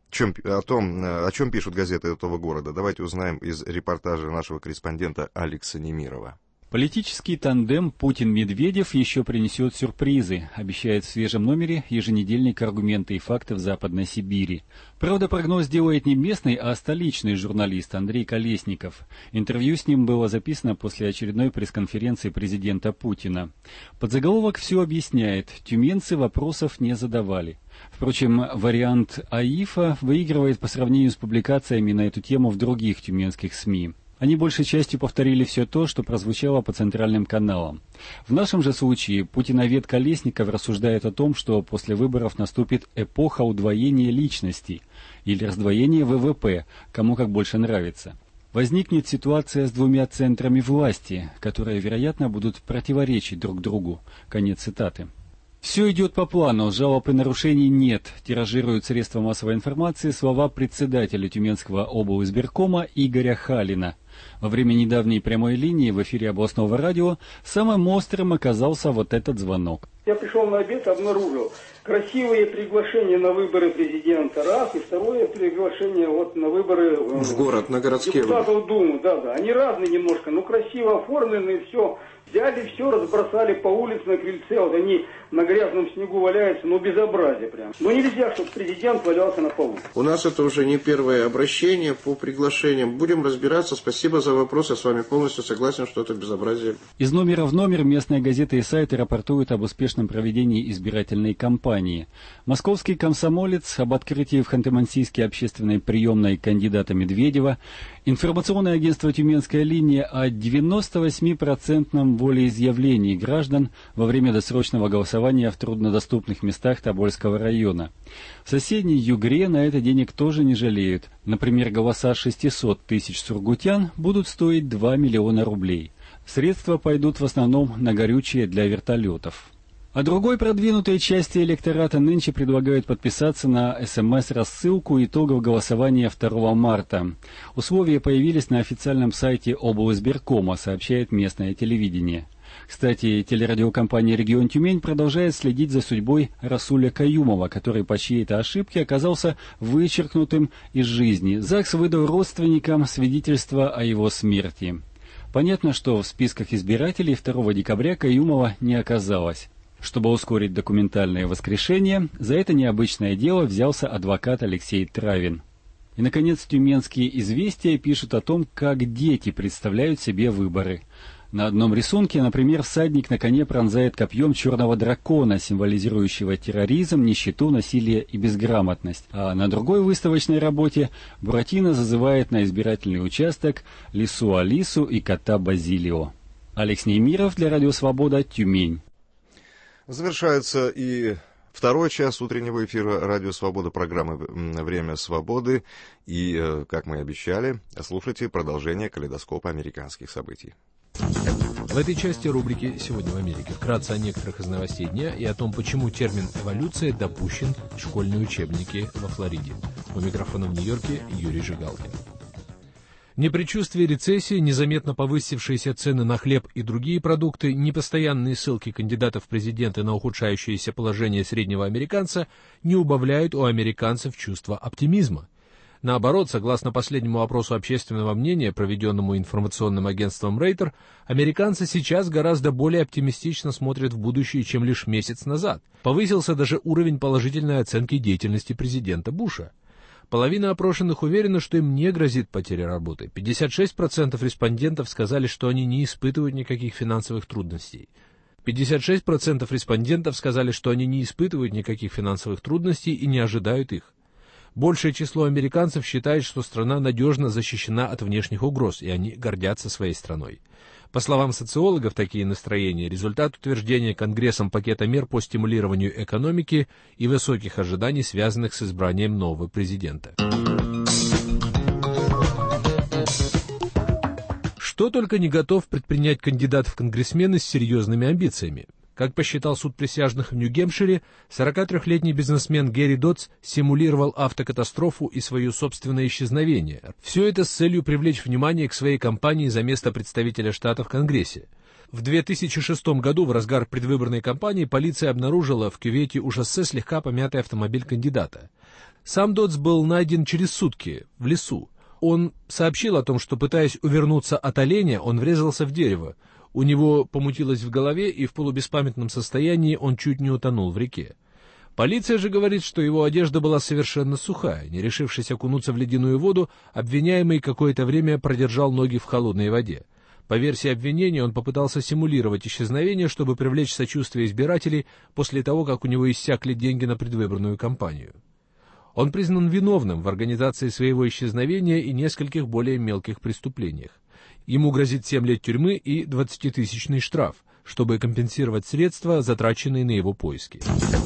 о чем пишут газеты этого города, давайте узнаем из репортажа нашего корреспондента Алекса Немирова. Политический тандем Путин-Медведев еще принесет сюрпризы, обещает в свежем номере еженедельник «Аргументы и факты» в Западной Сибири. Правда, прогноз делает не местный, а столичный журналист Андрей Колесников. Интервью с ним было записано после очередной пресс-конференции президента Путина. Подзаголовок все объясняет. Тюменцы вопросов не задавали. Впрочем, вариант АИФа выигрывает по сравнению с публикациями на эту тему в других тюменских СМИ. Они большей частью повторили все то, что прозвучало по центральным каналам. В нашем же случае путиновед Колесников рассуждает о том, что после выборов наступит эпоха удвоения личностей или раздвоения ВВП, кому как больше нравится. Возникнет ситуация с двумя центрами власти, которые, вероятно, будут противоречить друг другу. Конец цитаты. Все идет по плану, жалоб и нарушений нет, тиражируют средства массовой информации слова председателя Тюменского облизбиркома Игоря Халина. Во время недавней прямой линии в эфире областного радио самым острым оказался вот этот звонок. Я пришел на обед, обнаружил красивые приглашения на выборы президента, раз, и второе приглашение вот на выборы в город, на городские депутатов Думы, да. Они разные немножко, но красиво оформлены, все. Взяли все, разбросали по улице на крыльце, вот они на грязном снегу валяются, ну безобразие прям. Но нельзя, чтобы президент валялся на полу. У нас это уже не первое обращение по приглашениям. Будем разбираться. Спасибо за вопрос. Я с вами полностью согласен, что это безобразие. Из номера в номер местные газеты и сайты рапортуют об успешном проведении избирательной кампании. Московский комсомолец об открытии в Ханты-Мансийске общественной приемной кандидата Медведева. Информационное агентство «Тюменская линия» о 98% волеизъявлений граждан во время досрочного голосования в труднодоступных местах Тобольского района. В соседней Югре на это денег тоже не жалеют. Например, голоса 600 тысяч сургутян будут стоить 2 миллиона рублей. Средства пойдут в основном на горючее для вертолетов. А другой продвинутой части электората нынче предлагают подписаться на СМС-рассылку итогов голосования 2 марта. Условия появились на официальном сайте облизбиркома, сообщает местное телевидение. Кстати, телерадиокомпания «Регион Тюмень» продолжает следить за судьбой Расуля Каюмова, который по чьей-то ошибке оказался вычеркнутым из жизни. ЗАГС выдал родственникам свидетельство о его смерти. Понятно, что в списках избирателей 2 декабря Каюмова не оказалось. Чтобы ускорить документальное воскрешение, за это необычное дело взялся адвокат Алексей Травин. И, наконец, тюменские известия пишут о том, как дети представляют себе выборы. На одном рисунке, например, всадник на коне пронзает копьем черного дракона, символизирующего терроризм, нищету, насилие и безграмотность. А на другой выставочной работе Буратино зазывает на избирательный участок лису Алису и кота Базилио. Алекс Немиров для Радио Свобода, Тюмень. Завершается и второй час утреннего эфира «Радио Свобода» программы «Время свободы». И, как мы и обещали, слушайте продолжение калейдоскопа американских событий. В этой части рубрики «Сегодня в Америке» вкратце о некоторых из новостей дня и о том, почему термин «эволюция» допущен в школьные учебники во Флориде. У микрофона в Нью-Йорке Юрий Жигалкин. Ни предчувствие рецессии, незаметно повысившиеся цены на хлеб и другие продукты, ни постоянные ссылки кандидатов в президенты на ухудшающееся положение среднего американца не убавляют у американцев чувства оптимизма. Наоборот, согласно последнему опросу общественного мнения, проведенному информационным агентством Рейтер, американцы сейчас гораздо более оптимистично смотрят в будущее, чем лишь месяц назад. Повысился даже уровень положительной оценки деятельности президента Буша. Половина опрошенных уверена, что им не грозит потеря работы. 56% респондентов сказали, что они не испытывают никаких финансовых трудностей. 56% респондентов сказали, что они не испытывают никаких финансовых трудностей и не ожидают их. Большее число американцев считает, что страна надежно защищена от внешних угроз, и они гордятся своей страной. По словам социологов, такие настроения – результат утверждения Конгрессом пакета мер по стимулированию экономики и высоких ожиданий, связанных с избранием нового президента. Что только не готов предпринять кандидат в конгрессмены с серьезными амбициями. Как посчитал суд присяжных в Нью-Гэмпшире, 43-летний бизнесмен Гэри Дотс симулировал автокатастрофу и свое собственное исчезновение. Все это с целью привлечь внимание к своей кампании за место представителя штата в Конгрессе. В 2006 году, в разгар предвыборной кампании, полиция обнаружила в кювете у шоссе слегка помятый автомобиль кандидата. Сам Дотс был найден через сутки в лесу. Он сообщил о том, что, пытаясь увернуться от оленя, он врезался в дерево. У него помутилось в голове, и в полубеспамятном состоянии он чуть не утонул в реке. Полиция же говорит, что его одежда была совершенно сухая. Не решившись окунуться в ледяную воду, обвиняемый какое-то время продержал ноги в холодной воде. По версии обвинения, он попытался симулировать исчезновение, чтобы привлечь сочувствие избирателей после того, как у него иссякли деньги на предвыборную кампанию. Он признан виновным в организации своего исчезновения и нескольких более мелких преступлениях. Ему грозит 7 лет тюрьмы и 20-тысячный штраф, чтобы компенсировать средства, затраченные на его поиски.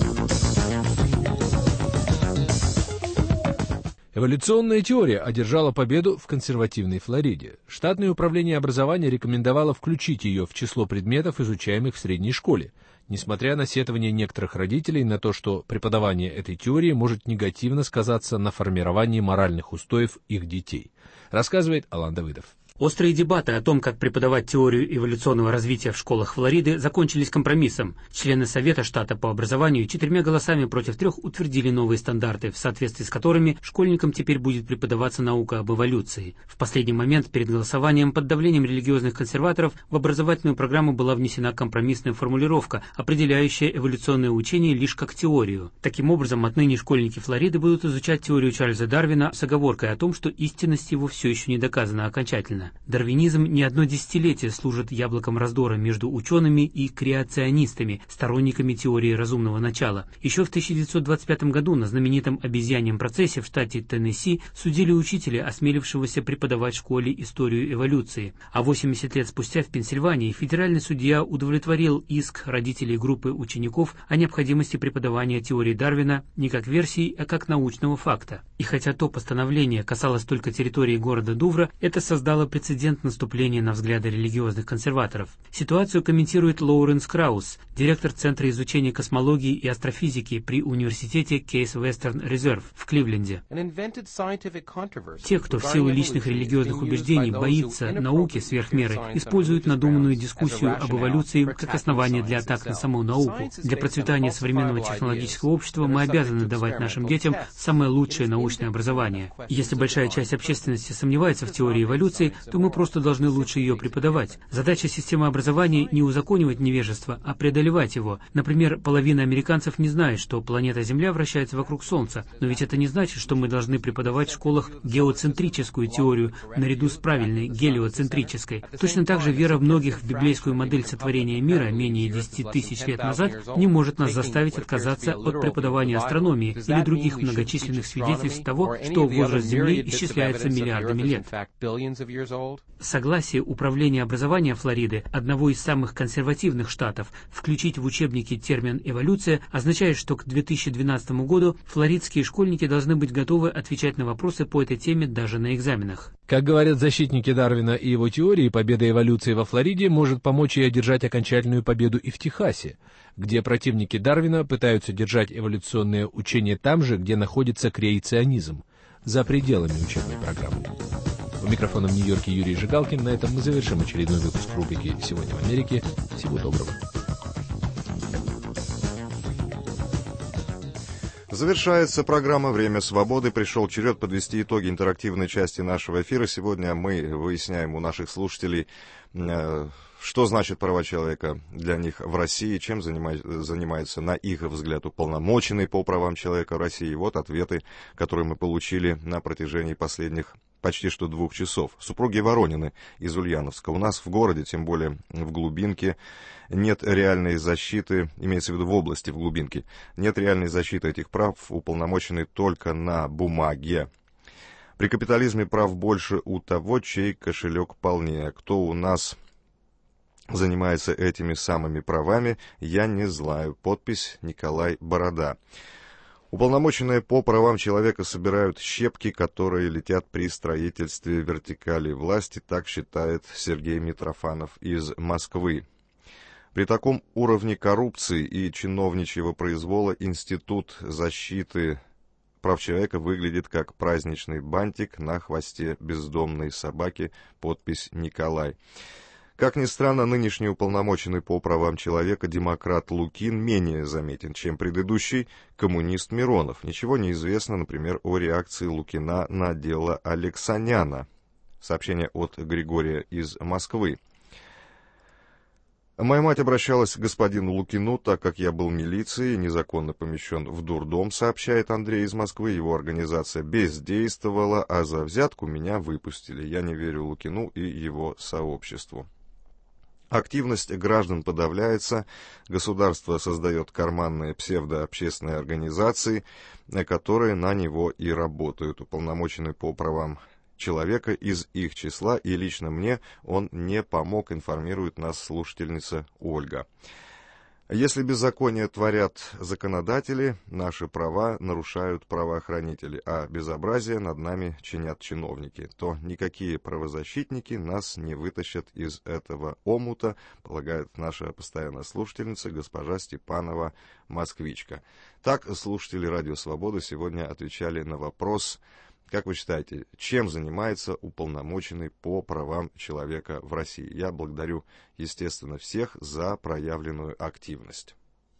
Эволюционная теория одержала победу в консервативной Флориде. Штатное управление образования рекомендовало включить ее в число предметов, изучаемых в средней школе, несмотря на сетование некоторых родителей на то, что преподавание этой теории может негативно сказаться на формировании моральных устоев их детей, рассказывает Алан Давыдов. Острые дебаты о том, как преподавать теорию эволюционного развития в школах Флориды, закончились компромиссом. Члены Совета штата по образованию 4 голосами против 3 утвердили новые стандарты, в соответствии с которыми школьникам теперь будет преподаваться наука об эволюции. В последний момент перед голосованием под давлением религиозных консерваторов в образовательную программу была внесена компромиссная формулировка, определяющая эволюционное учение лишь как теорию. Таким образом, отныне школьники Флориды будут изучать теорию Чарльза Дарвина с оговоркой о том, что истинность его все еще не доказана окончательно. Дарвинизм не одно десятилетие служит яблоком раздора между учеными и креационистами, сторонниками теории разумного начала. Еще в 1925 году на знаменитом обезьяньем процессе в штате Теннесси судили учителя, осмелившегося преподавать в школе историю эволюции. А 80 лет спустя в Пенсильвании федеральный судья удовлетворил иск родителей группы учеников о необходимости преподавания теории Дарвина не как версии, а как научного факта. И хотя то постановление касалось только территории города Дувра, это создало прецедент наступления на взгляды религиозных консерваторов. Ситуацию комментирует Лоуренс Краус, директор Центра изучения космологии и астрофизики при университете Кейс Вестерн Резерв в Кливленде. Те, кто в силу личных религиозных убеждений боится науки сверх меры, используют надуманную дискуссию об эволюции как основание для атак на саму науку. Для процветания современного технологического общества мы обязаны давать нашим детям самое лучшее научное образование. Если большая часть общественности сомневается в теории эволюции, то мы просто должны лучше ее преподавать. Задача системы образования не узаконивать невежество, а преодолевать его. Например, половина американцев не знает, что планета Земля вращается вокруг Солнца, но ведь это не значит, что мы должны преподавать в школах геоцентрическую теорию наряду с правильной гелиоцентрической. Точно так же вера многих в библейскую модель сотворения мира менее 10 тысяч лет назад не может нас заставить отказаться от преподавания астрономии или других многочисленных свидетельств того, что возраст Земли исчисляется миллиардами лет. Согласие Управления образования Флориды, одного из самых консервативных штатов, включить в учебники термин «эволюция» означает, что к 2012 году флоридские школьники должны быть готовы отвечать на вопросы по этой теме даже на экзаменах. Как говорят защитники Дарвина и его теории, победа эволюции во Флориде может помочь ей одержать окончательную победу и в Техасе, где противники Дарвина пытаются держать эволюционное учение там же, где находится креационизм, за пределами учебной программы. У микрофона в Нью-Йорке Юрий Жигалкин. На этом мы завершим очередной выпуск рубрики «Сегодня в Америке». Всего доброго. Завершается программа «Время свободы». Пришел черед подвести итоги интерактивной части нашего эфира. Сегодня мы выясняем у наших слушателей, что значит права человека для них в России, чем занимается, на их взгляд, уполномоченный по правам человека в России. Вот ответы, которые мы получили на протяжении последних почти что 2 часов. Супруги Воронины из Ульяновска. У нас в городе, тем более в глубинке, нет реальной защиты, имеется в виду в области, в глубинке, нет реальной защиты этих прав, уполномоченной только на бумаге. При капитализме прав больше у того, чей кошелек полнее. Кто у нас занимается этими самыми правами, я не знаю. Подпись Николай Борода. Уполномоченные по правам человека собирают щепки, которые летят при строительстве вертикали власти, так считает Сергей Митрофанов из Москвы. При таком уровне коррупции и чиновничьего произвола Институт защиты прав человека выглядит как праздничный бантик на хвосте бездомной собаки, подпись Николай. Как ни странно, нынешний уполномоченный по правам человека демократ Лукин менее заметен, чем предыдущий коммунист Миронов. Ничего не известно, например, о реакции Лукина на дело Алексаняна. Сообщение от Григория из Москвы. Моя мать обращалась к господину Лукину, так как я был милицией, незаконно помещен в дурдом, сообщает Андрей из Москвы. Его организация бездействовала, а за взятку меня выпустили. Я не верю Лукину и его сообществу. Активность граждан подавляется, государство создает карманные псевдообщественные организации, которые на него и работают. Уполномоченный по правам человека из их числа, и лично мне он не помог, информирует нас слушательница Ольга. Если беззаконие творят законодатели, наши права нарушают правоохранители, а безобразие над нами чинят чиновники, то никакие правозащитники нас не вытащат из этого омута, полагает наша постоянная слушательница госпожа Степанова, москвичка. Так слушатели Радио Свобода сегодня отвечали на вопрос: как вы считаете, чем занимается уполномоченный по правам человека в России? Я благодарю, естественно, всех за проявленную активность.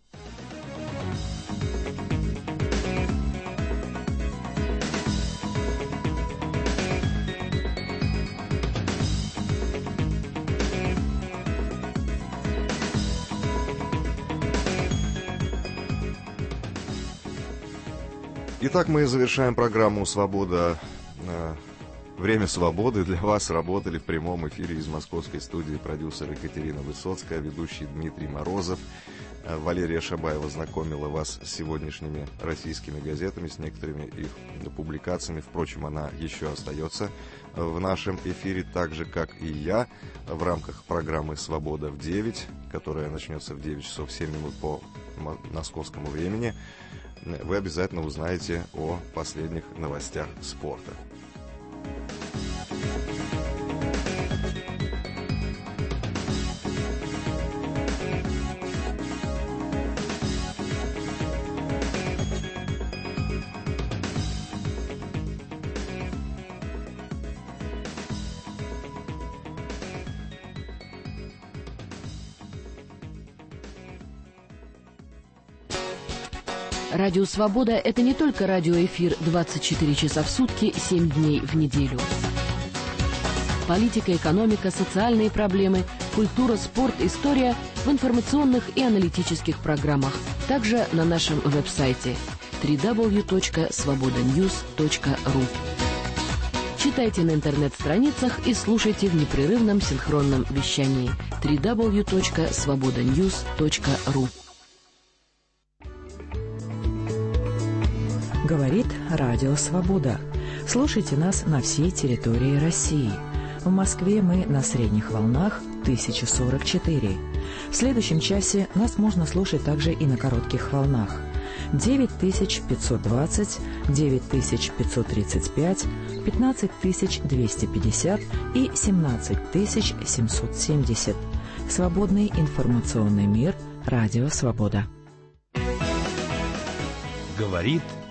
Итак, мы завершаем программу «Свобода». Время свободы для вас работали в прямом эфире из московской студии продюсер Екатерина Высоцкая, ведущий Дмитрий Морозов. Валерия Шабаева знакомила вас с сегодняшними российскими газетами, с некоторыми их публикациями. Впрочем, она еще остается в нашем эфире, так же, как и я, в рамках программы «Свобода в 9», которая начнется в 9 часов 7 минут по московскому времени. Вы обязательно узнаете о последних новостях спорта. Радио «Свобода» — это не только радиоэфир 24 часа в сутки, 7 дней в неделю. Политика, экономика, социальные проблемы, культура, спорт, история в информационных и аналитических программах. Также на нашем веб-сайте www.svobodanews.ru. Читайте на интернет-страницах и слушайте в непрерывном синхронном вещании www.svobodanews.ru. Говорит Радио Свобода. Слушайте нас на всей территории России. В Москве мы на средних волнах 1044. В следующем часе нас можно слушать также и на коротких волнах 9520, 9535, 15250 и 17770. Свободный информационный мир. Радио Свобода. Говорит